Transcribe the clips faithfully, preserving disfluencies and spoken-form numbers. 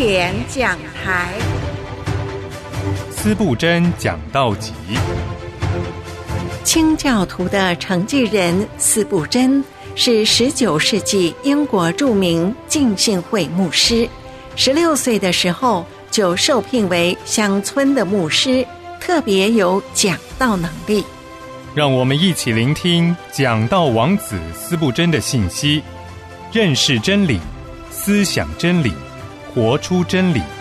典讲台， 司布真讲道集。 清教徒的承继人司布真是十九世纪英国著名浸信会牧师，十六岁的时候就受聘为乡村的牧师，特别有讲道能力。 让我们一起聆听讲道王子司布真的信息，认识真理，思想真理，活出真理。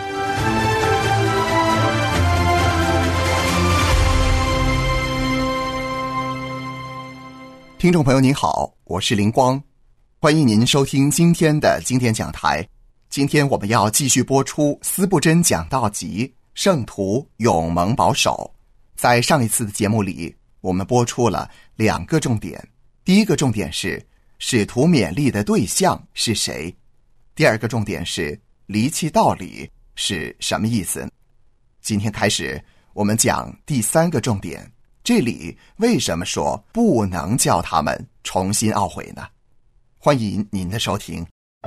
听众朋友您好，我是林光，欢迎您收听今天的经典讲台。今天我们要继续播出司布真讲道集，圣徒永蒙保守。在上一次的节目里，我们播出了两个重点。第一个重点是使徒勉励的对象是谁，第二个重点是离弃道理是什么意思。今天开始我们讲第三个重点，这里为什么说不能叫他们重新懊悔呢？欢迎您的收听。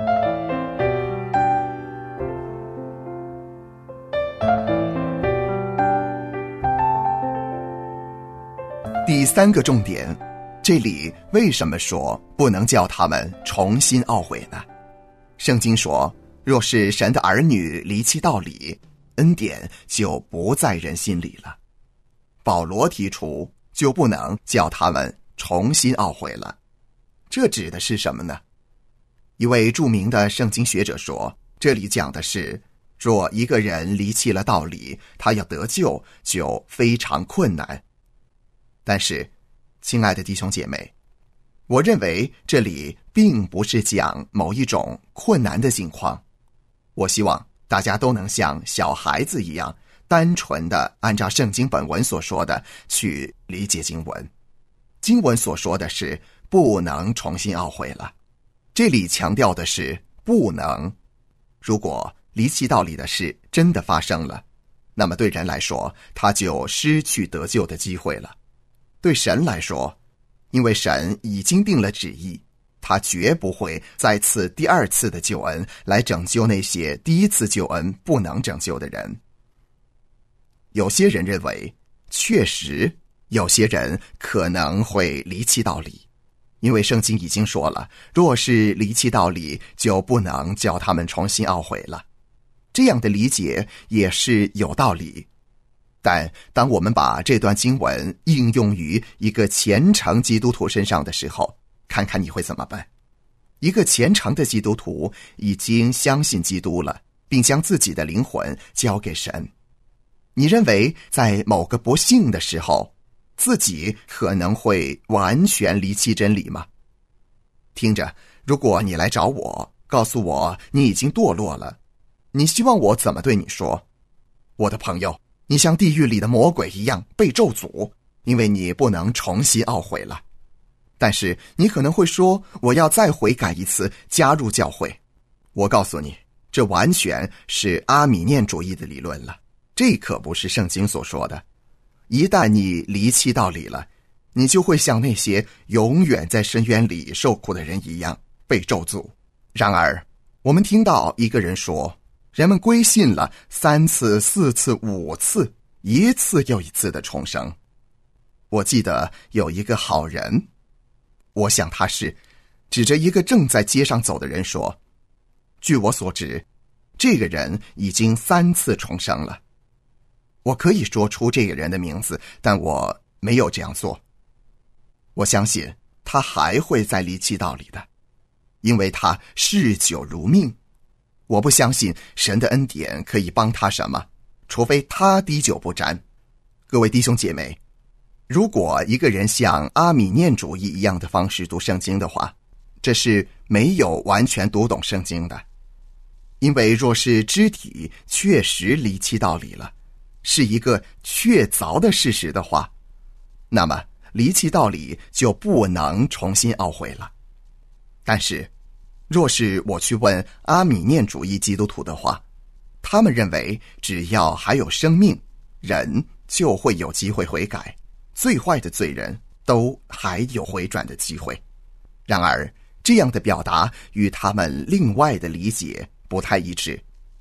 第三个重点，这里为什么说不能叫他们重新懊悔呢？圣经说，若是神的儿女离弃道理，恩典就不在人心里了。保罗提出，就不能叫他们重新懊悔了。这指的是什么呢？一位著名的圣经学者说，这里讲的是，若一个人离弃了道理，他要得救就非常困难。但是，亲爱的弟兄姐妹，我认为这里并不是讲某一种困难的境况。我希望大家都能像小孩子一样，单纯的按照圣经本文所说的去理解经文。经文所说的是不能重新懊悔了，这里强调的是不能。如果离弃道理的事真的发生了，那么对人来说，他就失去得救的机会了。对神来说，因为神已经定了旨意，他绝不会再赐第二次的救恩来拯救那些第一次救恩不能拯救的人。有些人认为，确实有些人可能会离弃道理，因为圣经已经说了，若是离弃道理，就不能叫他们重新懊悔了。这样的理解也是有道理。但当我们把这段经文应用于一个虔诚基督徒身上的时候，看看你会怎么办。一个虔诚的基督徒已经相信基督了，并将自己的灵魂交给神。你认为在某个不幸的时候，自己可能会完全离弃真理吗？听着，如果你来找我，告诉我你已经堕落了，你希望我怎么对你说？我的朋友，你像地狱里的魔鬼一样被咒诅，因为你不能重新懊悔了。但是你可能会说，我要再悔改一次，加入教会。我告诉你，这完全是阿米念主义的理论了，这可不是圣经所说的。一旦你离弃道理了，你就会像那些永远在深渊里受苦的人一样被咒诅。然而，我们听到一个人说，人们归信了三次、四次、五次，一次又一次的重生。我记得有一个好人，我想他是指着一个正在街上走的人说，据我所知，这个人已经三次重生了。我可以说出这个人的名字，但我没有这样做。我相信他还会再离弃道理的，因为他嗜酒如命。我不相信神的恩典可以帮他什么，除非他滴酒不沾。各位弟兄姐妹，如果一个人像阿米念主义一样的方式读圣经的话，这是没有完全读懂圣经的。因为若是肢体确实离弃道理了，是一个确凿的事实的话，那么离弃道理就不能重新懊悔了。但是若是我去问阿米念主义基督徒的话，他们认为只要还有生命，人就会有机会悔改，最坏的罪人都还有回转的机会。然而这样的表达与他们另外的理解不太一致。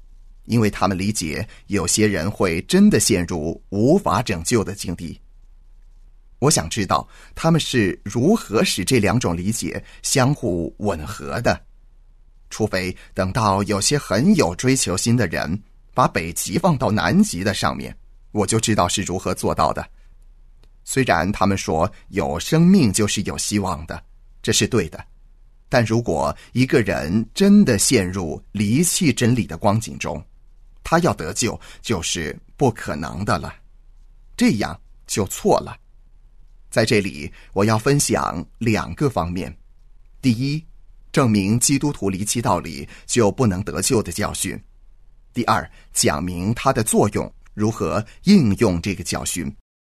因为他们理解有些人会真的陷入无法拯救的境地。我想知道他们是如何使这两种理解相互吻合的。除非等到有些很有追求心的人把北极放到南极的上面，我就知道是如何做到的。虽然他们说有生命就是有希望的，这是对的，但如果一个人真的陷入离弃真理的光景中，他要得救就是不可能的了，这样就错了。在这里我要分享两个方面。第一，证明基督徒离弃道理就不能得救的教训。第二，讲明它的作用，如何应用这个教训。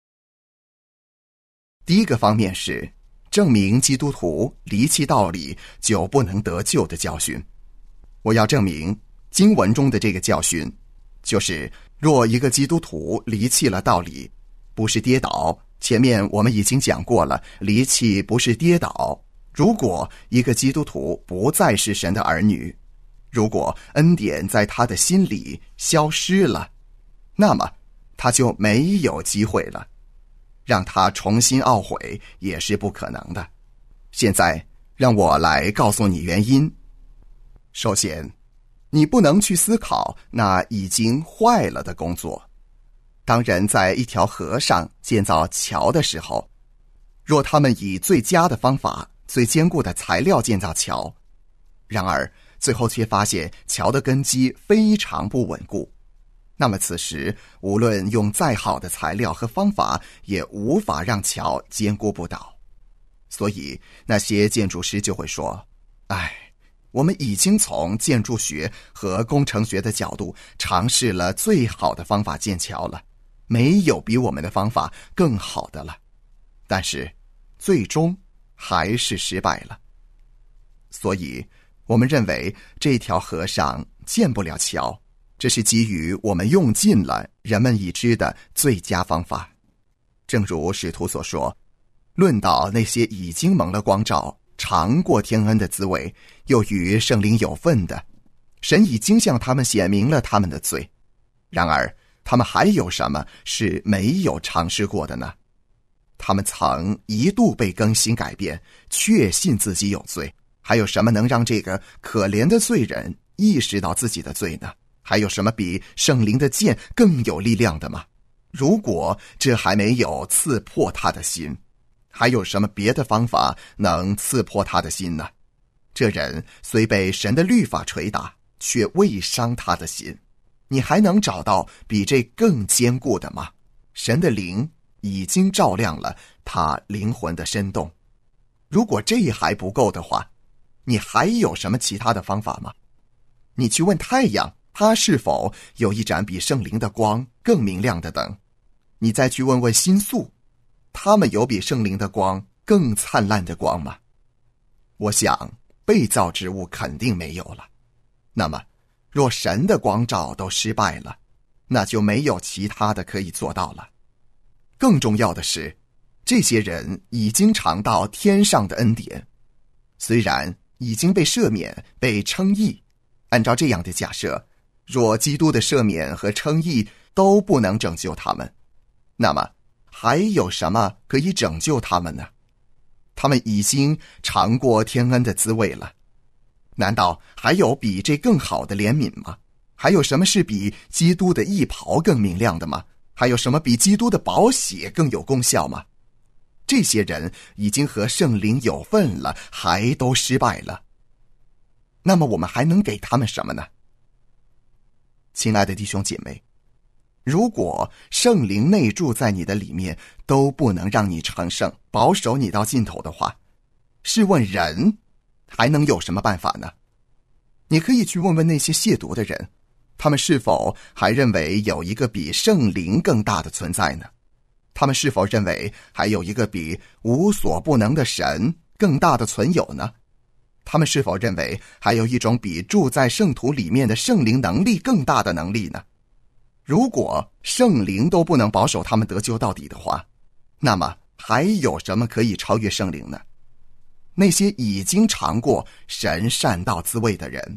第一个方面是证明基督徒离弃道理就不能得救的教训。我要证明经文中的这个教训，就是若一个基督徒离弃了道理，不是跌倒，前面我们已经讲过了，离弃不是跌倒。如果一个基督徒不再是神的儿女，如果恩典在他的心里消失了，那么他就没有机会了，让他重新懊悔也是不可能的。现在让我来告诉你原因。首先，你不能去思考那已经坏了的工作。当人在一条河上建造桥的时候，若他们以最佳的方法、最坚固的材料建造桥，然而最后却发现桥的根基非常不稳固，那么此时无论用再好的材料和方法，也无法让桥坚固不倒。所以那些建筑师就会说，哎，我们已经从建筑学和工程学的角度尝试了最好的方法建桥了，没有比我们的方法更好的了，但是最终还是失败了。所以我们认为这条河上建不了桥，这是基于我们用尽了人们已知的最佳方法。正如使徒所说，论到那些已经蒙了光照、尝过天恩的滋味，又与圣灵有份的，神已经向他们显明了他们的罪。然而他们还有什么是没有尝试过的呢？他们曾一度被更新改变，确信自己有罪。还有什么能让这个可怜的罪人意识到自己的罪呢？还有什么比圣灵的剑更有力量的吗？如果这还没有刺破他的心，还有什么别的方法能刺破他的心呢？这人虽被神的律法捶打，却未伤他的心。你还能找到比这更坚固的吗？神的灵已经照亮了他灵魂的深洞。如果这还不够的话，你还有什么其他的方法吗？你去问太阳，它是否有一盏比圣灵的光更明亮的灯？你再去问问星宿，它们有比圣灵的光更灿烂的光吗？我想被造之物肯定没有了。那么若神的光照都失败了，那就没有其他的可以做到了。更重要的是，这些人已经尝到天上的恩典，虽然已经被赦免、被称义。按照这样的假设，若基督的赦免和称义都不能拯救他们，那么还有什么可以拯救他们呢？他们已经尝过天恩的滋味了，难道还有比这更好的怜悯吗？还有什么是比基督的义袍更明亮的吗？还有什么比基督的宝血更有功效吗？这些人已经和圣灵有份了，还都失败了。那么我们还能给他们什么呢？亲爱的弟兄姐妹，如果圣灵内住在你的里面都不能让你成圣，保守你到尽头的话，试问人还能有什么办法呢？你可以去问问那些亵渎的人，他们是否还认为有一个比圣灵更大的存在呢？他们是否认为还有一个比无所不能的神更大的存有呢？他们是否认为还有一种比住在圣徒里面的圣灵能力更大的能力呢？如果圣灵都不能保守他们得救到底的话，那么还有什么可以超越圣灵呢？那些已经尝过神善道滋味的人，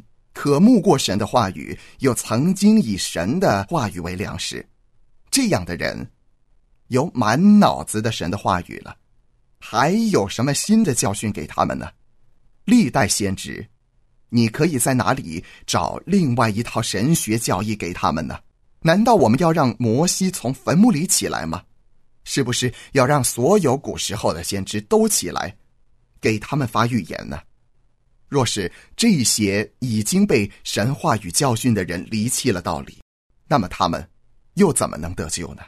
渴慕过神的话语，又曾经以神的话语为粮食，这样的人有满脑子的神的话语了，还有什么新的教训给他们呢？历代先知，你可以在哪里找另外一套神学教义给他们呢？难道我们要让摩西从坟墓里起来吗？是不是要让所有古时候的先知都起来，给他们发预言呢？若是这些已经被神话语教训的人离弃了道理，那么他们又怎么能得救呢？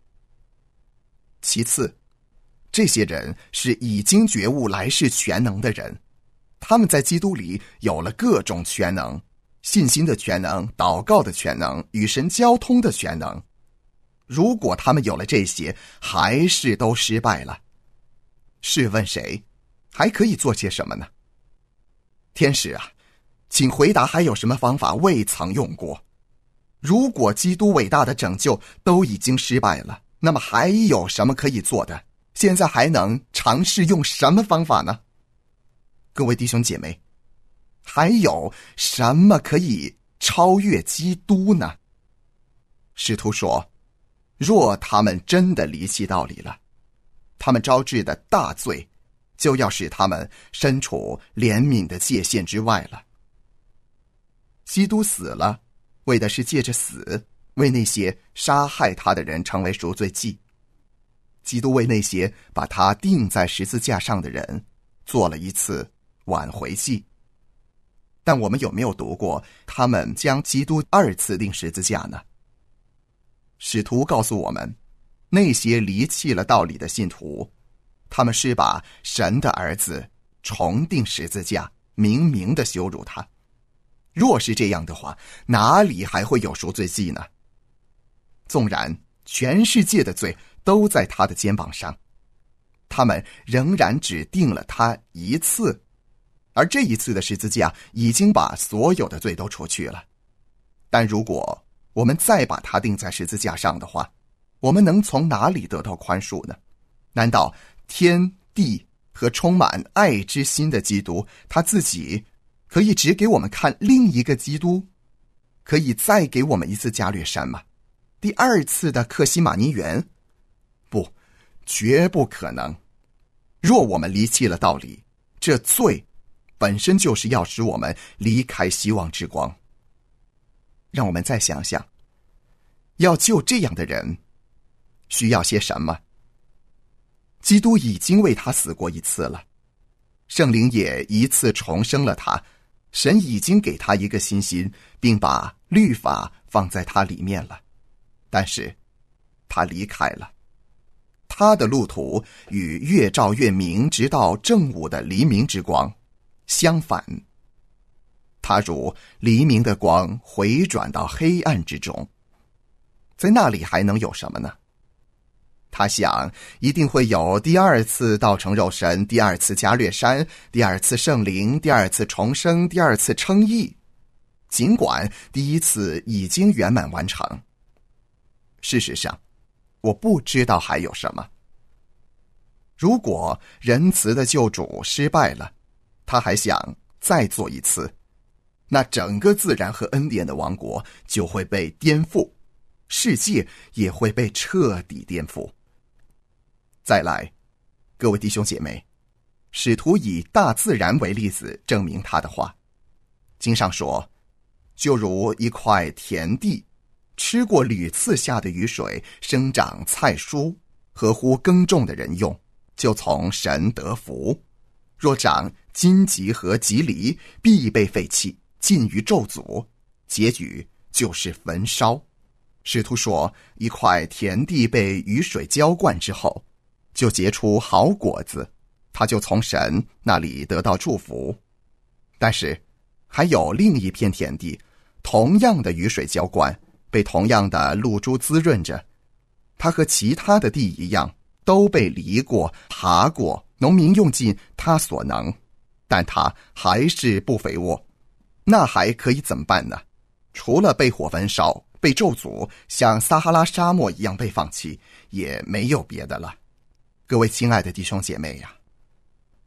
其次，这些人是已经觉悟来世全能的人，他们在基督里有了各种全能，信心的全能，祷告的全能，与神交通的全能。如果他们有了这些，还是都失败了，试问谁还可以做些什么呢？天使啊，请回答，还有什么方法未曾用过？如果基督伟大的拯救都已经失败了，那么还有什么可以做的？现在还能尝试用什么方法呢？各位弟兄姐妹，还有什么可以超越基督呢？使徒说，若他们真的离弃道理了，他们招致的大罪就要使他们身处怜悯的界限之外了。基督死了，为的是借着死为那些杀害他的人成为赎罪祭。基督为那些把他钉在十字架上的人做了一次挽回祭。但我们有没有读过他们将基督二次钉十字架呢？使徒告诉我们，那些离弃了道理的信徒，他们是把神的儿子重钉十字架，明明的羞辱他。若是这样的话，哪里还会有赎罪祭呢？纵然全世界的罪都在他的肩膀上，他们仍然只定了他一次，而这一次的十字架已经把所有的罪都除去了。但如果我们再把他钉在十字架上的话，我们能从哪里得到宽恕呢？难道天地和充满爱之心的基督，他自己可以只给我们看另一个基督，可以再给我们一次加略山吗？第二次的克西马尼园？不，绝不可能。若我们离弃了道理，这罪本身就是要使我们离开希望之光。让我们再想想，要救这样的人需要些什么？基督已经为他死过一次了，圣灵也一次重生了他，神已经给他一个新心，并把律法放在他里面了。但是他离开了，他的路途与越照越明直到正午的黎明之光相反，他如黎明的光回转到黑暗之中，在那里还能有什么呢？他想一定会有第二次道成肉身，第二次加略山，第二次圣灵，第二次重生，第二次称义，尽管第一次已经圆满完成。事实上，我不知道还有什么。如果仁慈的救主失败了，他还想再做一次，那整个自然和恩典的王国就会被颠覆，世界也会被彻底颠覆。再来，各位弟兄姐妹，使徒以大自然为例子证明他的话。经上说，就如一块田地，吃过屡次下的雨水，生长菜蔬，合乎耕种的人用，就从神得福。若长荆棘和棘藜，必被废弃，尽于咒诅，结局就是焚烧。使徒说，一块田地被雨水浇灌之后，就结出好果子，他就从神那里得到祝福。但是还有另一片田地，同样的雨水浇灌，被同样的露珠滋润着，它和其他的地一样，都被犁过耙过，农民用尽他所能，但它还是不肥沃。那还可以怎么办呢？除了被火焚烧，被咒诅，像撒哈拉沙漠一样被放弃，也没有别的了。各位亲爱的弟兄姐妹呀，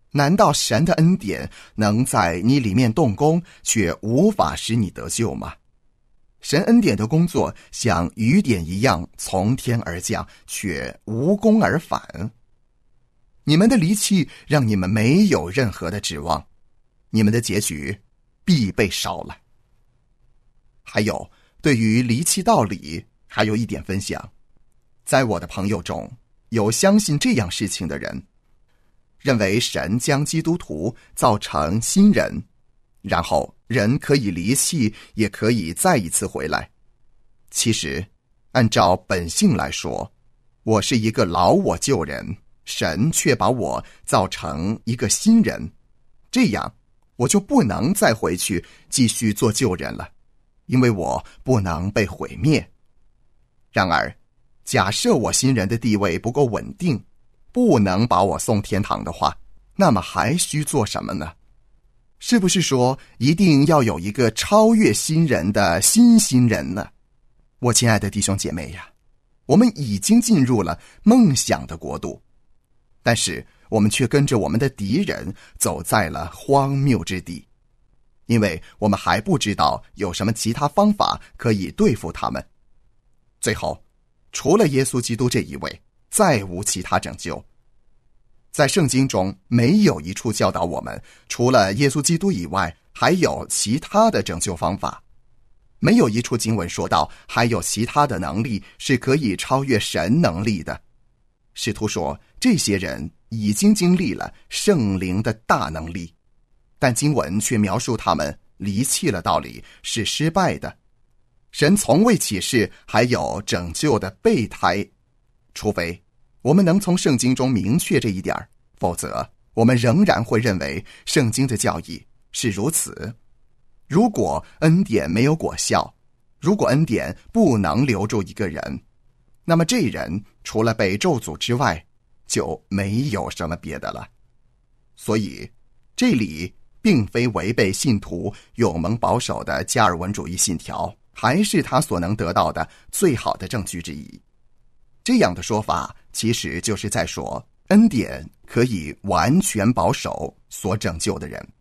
难道神的恩典能在你里面动工，却无法使你得救吗？神恩典的工作像雨点一样从天而降，却无功而返。你们的离弃让你们没有任何的指望，你们的结局必被烧了。还有，对于离弃道理，还有一点分享。在我的朋友中，有相信这样事情的人，认为神将基督徒造成新人，然后人可以离弃，也可以再一次回来。其实，按照本性来说，我是一个老我旧人，神却把我造成一个新人，这样我就不能再回去继续做旧人了，因为我不能被毁灭。然而，假设我新人的地位不够稳定，不能把我送天堂的话，那么还需做什么呢？是不是说一定要有一个超越新人的新新人呢？我亲爱的弟兄姐妹呀，我们已经进入了梦想的国度，但是我们却跟着我们的敌人走在了荒谬之地，因为我们还不知道有什么其他方法可以对付他们。最后，除了耶稣基督这一位，再无其他拯救。在圣经中没有一处教导我们，除了耶稣基督以外，还有其他的拯救方法。没有一处经文说到还有其他的能力是可以超越神能力的。使徒说，这些人已经经历了圣灵的大能力，但经文却描述他们离弃了道理，是失败的。神从未启示还有拯救的备胎，除非我们能从圣经中明确这一点，否则我们仍然会认为圣经的教义是如此。如果恩典没有果效，如果恩典不能留住一个人，那么这人除了被咒诅之外，就没有什么别的了。所以，这里并非违背信徒永蒙保守的加尔文主义信条，还是他所能得到的最好的证据之一。这样的说法其实就是在说，恩典可以完全保守所拯救的人。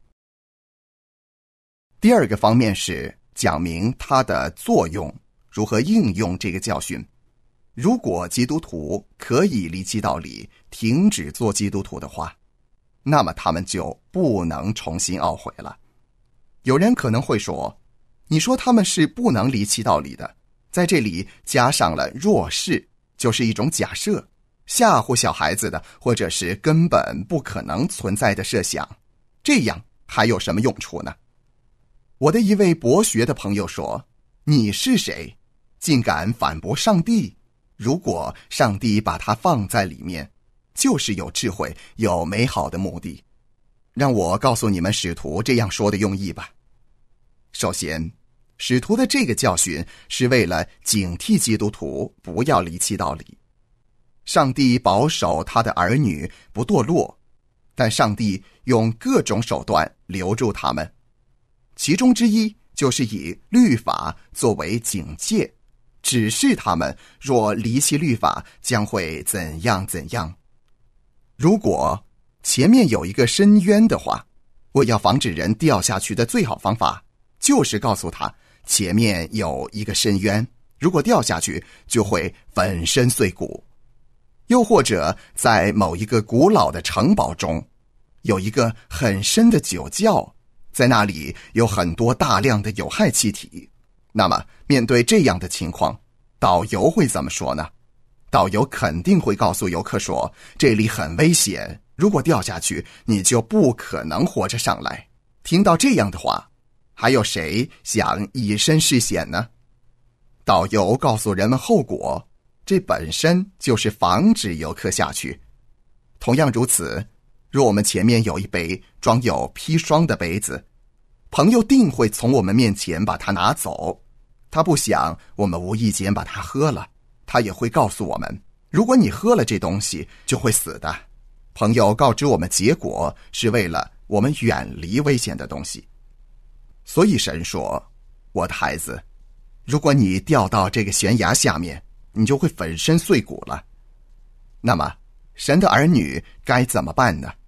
第二个方面是讲明它的作用，如何应用这个教训。如果基督徒可以离弃道理，停止做基督徒的话，那么他们就不能重新懊悔了。有人可能会说，你说他们是不能离弃道理的，在这里加上了若是，就是一种假设，吓唬小孩子的，或者是根本不可能存在的设想，这样还有什么用处呢？我的一位博学的朋友说，你是谁，竟敢反驳上帝？如果上帝把它放在里面，就是有智慧，有美好的目的。让我告诉你们使徒这样说的用意吧。首先，使徒的这个教训是为了警惕基督徒不要离弃道理。上帝保守他的儿女不堕落，但上帝用各种手段留住他们，其中之一就是以律法作为警戒，指示他们若离弃律法将会怎样怎样。如果前面有一个深渊的话，我要防止人掉下去的最好方法就是告诉他前面有一个深渊，如果掉下去就会粉身碎骨。又或者在某一个古老的城堡中有一个很深的酒窖，在那里有很多大量的有害气体，那么面对这样的情况，导游会怎么说呢？导游肯定会告诉游客说，这里很危险，如果掉下去你就不可能活着上来。听到这样的话，还有谁想以身试险呢？导游告诉人们后果，这本身就是防止游客下去。同样如此，若我们前面有一杯装有砒霜的杯子，朋友定会从我们面前把它拿走，他不想我们无意间把它喝了，他也会告诉我们，如果你喝了这东西就会死的。朋友告知我们结果，是为了我们远离危险的东西。所以神说，我的孩子，如果你掉到这个悬崖下面，你就会粉身碎骨了。那么神的儿女该怎么办呢？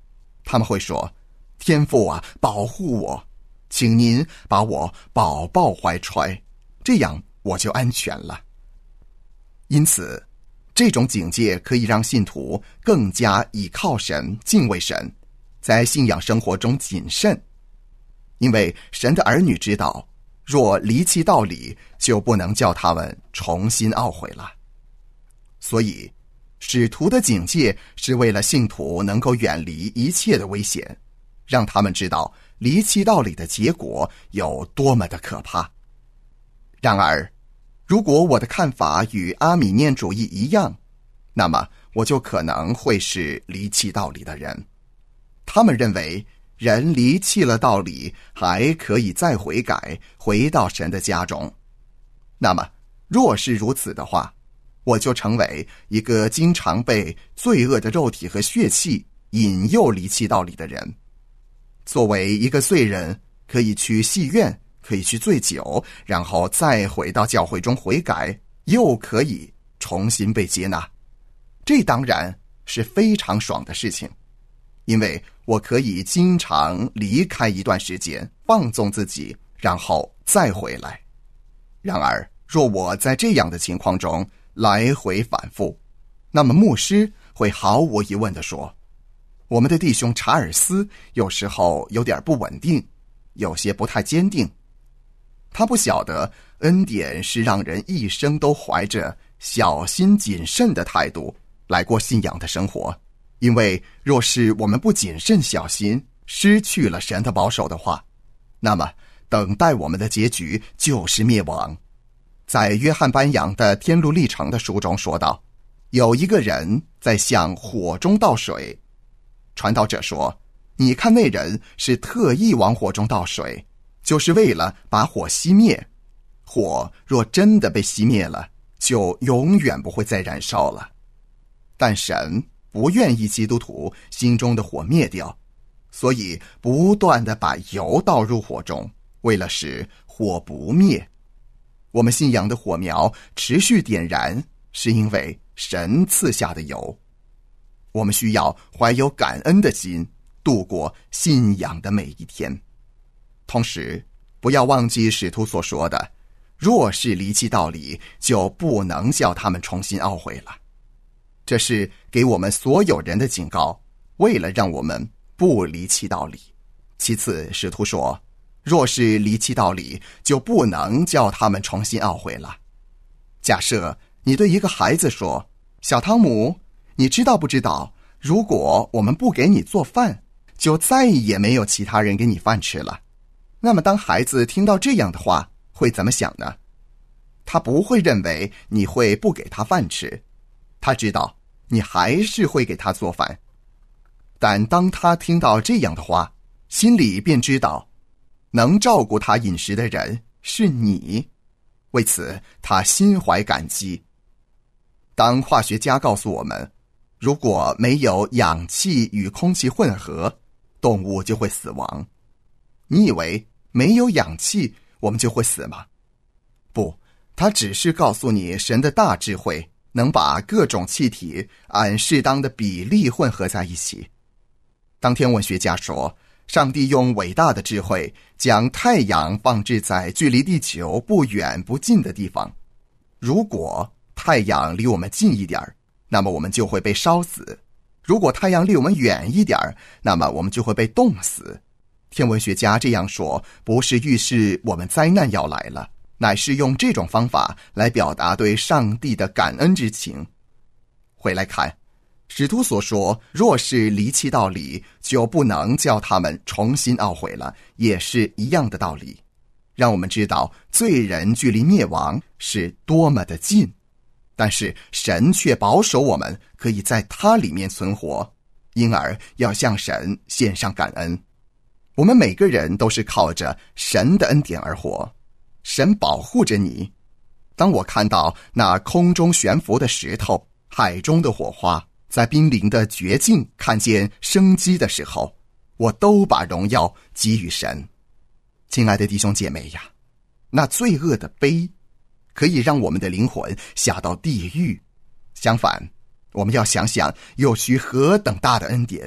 他们会说，天父啊，保护我，请您把我宝抱怀揣，这样我就安全了。因此，这种警戒可以让信徒更加倚靠神，敬畏神，在信仰生活中谨慎。因为神的儿女知道，若离弃道理，就不能叫他们重新懊悔了。所以使徒的警戒是为了信徒能够远离一切的危险，让他们知道离弃道理的结果有多么的可怕。然而，如果我的看法与阿米念主义一样，那么我就可能会是离弃道理的人。他们认为人离弃了道理，还可以再悔改，回到神的家中。那么，若是如此的话，我就成为一个经常被罪恶的肉体和血气引诱离弃道理的人。作为一个罪人，可以去戏院，可以去醉酒，然后再回到教会中悔改，又可以重新被接纳。这当然是非常爽的事情，因为我可以经常离开一段时间，放纵自己，然后再回来。然而，若我在这样的情况中来回反复，那么牧师会毫无疑问地说，我们的弟兄查尔斯有时候有点不稳定，有些不太坚定。他不晓得恩典是让人一生都怀着小心谨慎的态度来过信仰的生活，因为若是我们不谨慎小心，失去了神的保守的话，那么等待我们的结局就是灭亡。在约翰班扬的天路历程的书中说道，有一个人在向火中倒水，传道者说，你看那人是特意往火中倒水，就是为了把火熄灭。火若真的被熄灭了，就永远不会再燃烧了。但神不愿意基督徒心中的火灭掉，所以不断地把油倒入火中，为了使火不灭。我们信仰的火苗持续点燃，是因为神赐下的油。我们需要怀有感恩的心，度过信仰的每一天。同时，不要忘记使徒所说的，若是离弃道理，就不能叫他们重新懊悔了。这是给我们所有人的警告，为了让我们不离弃道理。其次，使徒说，若是离弃道理，就不能叫他们重新懊悔了。假设你对一个孩子说，小汤姆，你知道不知道，如果我们不给你做饭，就再也没有其他人给你饭吃了。那么当孩子听到这样的话，会怎么想呢？他不会认为你会不给他饭吃，他知道你还是会给他做饭。但当他听到这样的话，心里便知道能照顾他饮食的人是你，为此他心怀感激。当化学家告诉我们，如果没有氧气与空气混合，动物就会死亡，你以为没有氧气我们就会死吗？不，他只是告诉你神的大智慧能把各种气体按适当的比例混合在一起。当天文学家说，上帝用伟大的智慧将太阳放置在距离地球不远不近的地方。如果太阳离我们近一点，那么我们就会被烧死；如果太阳离我们远一点，那么我们就会被冻死。天文学家这样说，不是预示我们灾难要来了，乃是用这种方法来表达对上帝的感恩之情。回来看，使徒所说，若是离弃道理，就不能叫他们重新懊悔了，也是一样的道理，让我们知道罪人距离灭亡是多么的近，但是神却保守我们可以在他里面存活，因而要向神献上感恩。我们每个人都是靠着神的恩典而活，神保护着你。当我看到那空中悬浮的石头，海中的火花，在濒临的绝境看见生机的时候，我都把荣耀给予神。亲爱的弟兄姐妹呀，那罪恶的悲可以让我们的灵魂下到地狱，相反，我们要想想有许何等大的恩典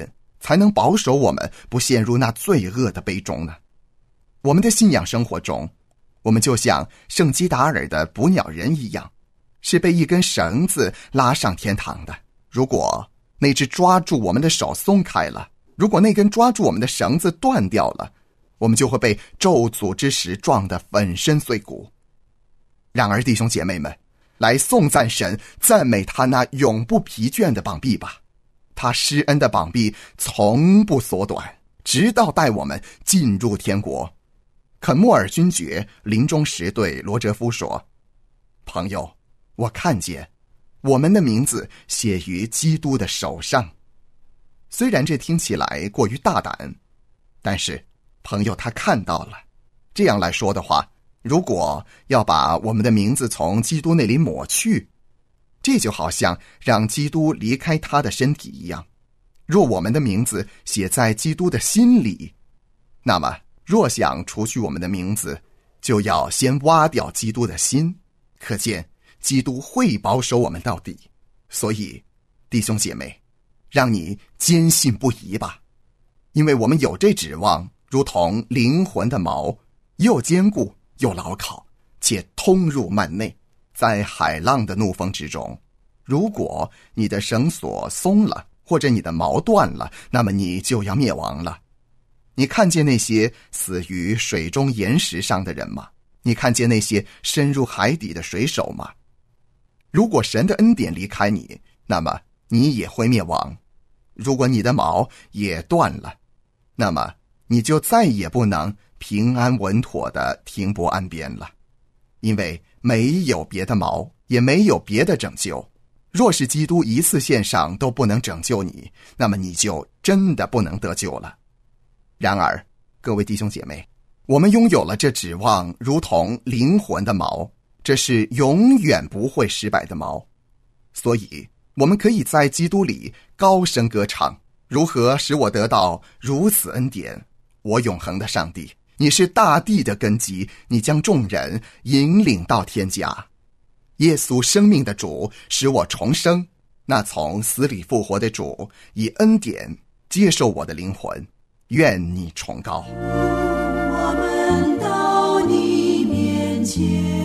才能保守我们不陷入那罪恶的杯中呢？我们的信仰生活中，我们就像圣基达尔的捕鸟人一样，是被一根绳子拉上天堂的。如果那只抓住我们的手松开了，如果那根抓住我们的绳子断掉了，我们就会被咒诅之石撞得粉身碎骨。然而弟兄姐妹们，来颂赞神，赞美他那永不疲倦的膀臂吧。他施恩的膀臂从不缩短，直到带我们进入天国。肯莫尔勋爵临终时对罗哲夫说，朋友，我看见我们的名字写于基督的手上。虽然这听起来过于大胆，但是朋友他看到了。这样来说的话，如果要把我们的名字从基督那里抹去，这就好像让基督离开他的身体一样。若我们的名字写在基督的心里，那么若想除去我们的名字，就要先挖掉基督的心。可见基督会保守我们到底。所以弟兄姐妹，让你坚信不疑吧，因为我们有这指望，如同灵魂的锚，又坚固又牢靠，且通入幔内。在海浪的怒风之中，如果你的绳索松了，或者你的锚断了，那么你就要灭亡了。你看见那些死于水中岩石上的人吗？你看见那些深入海底的水手吗？如果神的恩典离开你，那么你也会灭亡。如果你的锚也断了，那么你就再也不能平安稳妥地停泊岸边了。因为没有别的锚，也没有别的拯救。若是基督一次献上都不能拯救你，那么你就真的不能得救了。然而各位弟兄姐妹，我们拥有了这指望如同灵魂的锚，这是永远不会失败的锚。所以我们可以在基督里高声歌唱，如何使我得到如此恩典？我永恒的上帝，你是大地的根基，你将众人引领到天家。耶稣生命的主使我重生，那从死里复活的主以恩典接受我的灵魂，愿你崇高。 我们到你面前，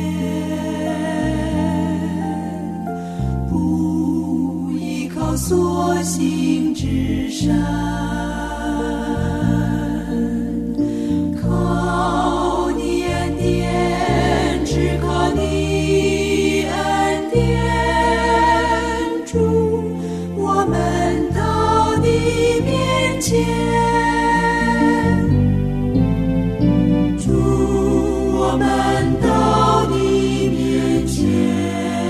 不依靠所行之善，靠你恩典，只靠你恩典，主，我们到你面前，主，我们到你面前。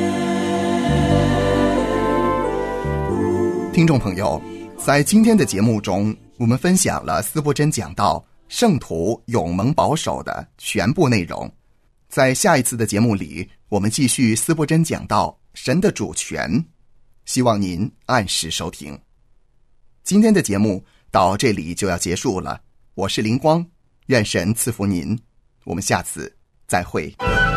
听众朋友，在今天的节目中，我们分享了司布真讲到圣徒永蒙保守的全部内容。在下一次的节目里，我们继续司布真讲到神的主权，希望您按时收听。今天的节目到这里就要结束了，我是灵光，愿神赐福您，我们下次再会。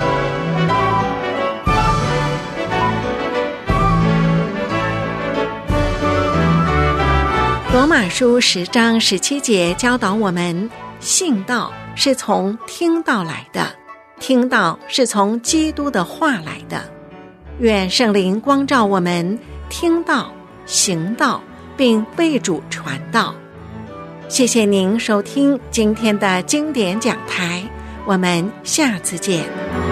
罗马书十章十七节教导我们，信道是从听道来的，听道是从基督的话来的。愿圣灵光照我们，听道、行道，并为主传道。谢谢您收听今天的经典讲台，我们下次见。